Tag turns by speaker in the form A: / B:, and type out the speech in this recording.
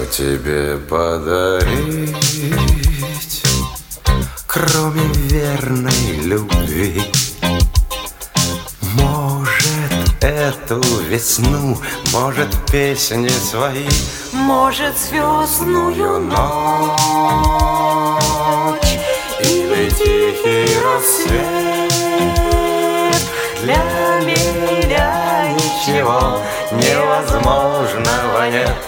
A: тебе подарить, кроме верной любви? Может, эту весну, может, песни свои,
B: может, звездную ночь
A: или тихий рассвет.
B: Для меня ничего невозможного нет.